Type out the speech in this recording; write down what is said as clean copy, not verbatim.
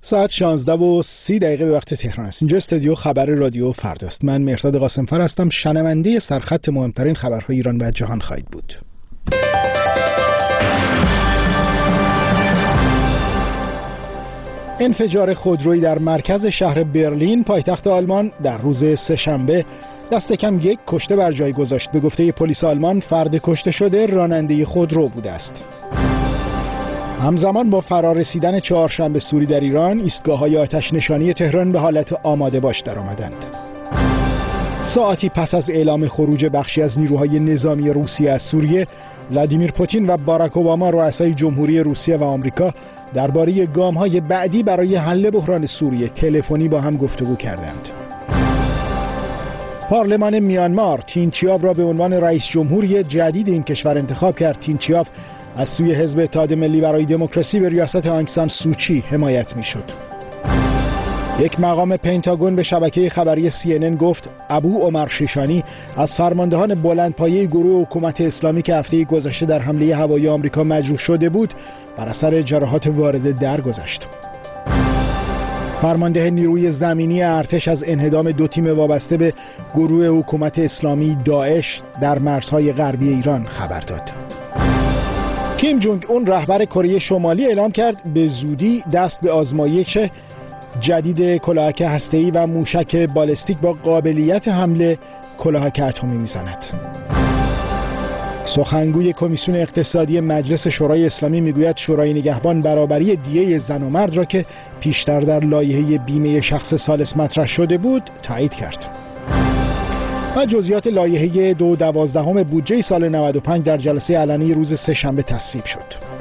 ساعت 16:30 به وقت تهران است. اینجا استودیو خبر رادیو فرداست. من مهرداد قاسمفر هستم. شنونده سرخط مهمترین خبرهای ایران و جهان خواهید بود. انفجار خودرویی در مرکز شهر برلین پایتخت آلمان در روز سه‌شنبه دست کم یک کشته بر جای گذاشت. به گفته پلیس آلمان فرد کشته شده راننده خودرو بوده است. همزمان با فرارسیدن چهارشنبه سوری در ایران، ایستگاه‌های آتش نشانی تهران به حالت آماده باش درآمدند. ساعتی پس از اعلام خروج بخشی از نیروهای نظامی روسیه از سوریه، ولادیمیر پوتین و باراک اوباما رؤسای جمهوری روسیه و آمریکا درباره گام‌های بعدی برای حل بحران سوریه تلفنی با هم گفتگو کردند. پارلمان میانمار تین چیاف را به عنوان رئیس جمهوری جدید این کشور انتخاب کرد. تین چیاف از سوی حزب اتحاد ملی برای دموکراسی به ریاست آنگ سان سوچی حمایت می‌شد. یک مقام پنتاگون به شبکه خبری CNN گفت ابو عمر شیشانی از فرماندهان بلندپایه گروه حکومت اسلامی که هفته گذشته در حمله هوایی آمریکا مجروح شده بود بر اثر جراحات وارد درگذشت. فرمانده نیروی زمینی ارتش از انهدام دو تیم وابسته به گروه حکومت اسلامی داعش در مرزهای غربی ایران خبر داد. کیم جونگ اون رهبر کره شمالی اعلام کرد به زودی دست به آزمایش جدید کلاهک هسته‌ای و موشک بالستیک با قابلیت حمله کلاهک اتمی میزند. سخنگوی کمیسیون اقتصادی مجلس شورای اسلامی میگوید شورای نگهبان برابری دیه زن و مرد را که پیشتر در لایحه بیمه شخص ثالث مطرح شده بود تایید کرد. و جزئیات لایحه 2/12 بودجه سال 95 در جلسه علنی روز سه‌شنبه تصویب شد.